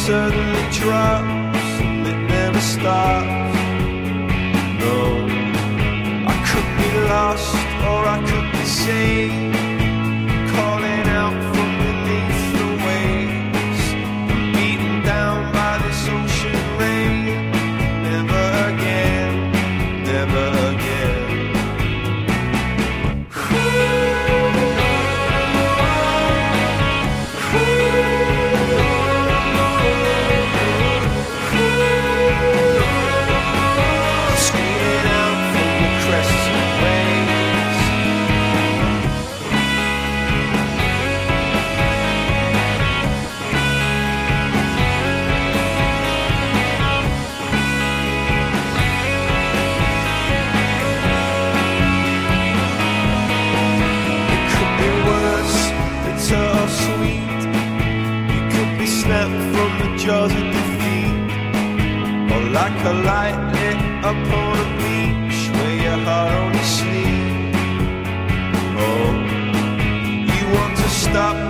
suddenly drops and it never stops. No, I could be lost or I could be saved, calling out from beneath the waves, beaten down by this ocean rain. Never again, never again. From the jaws of defeat, or like a light lit upon a beach where your heart only sleeps. Oh, you want to stop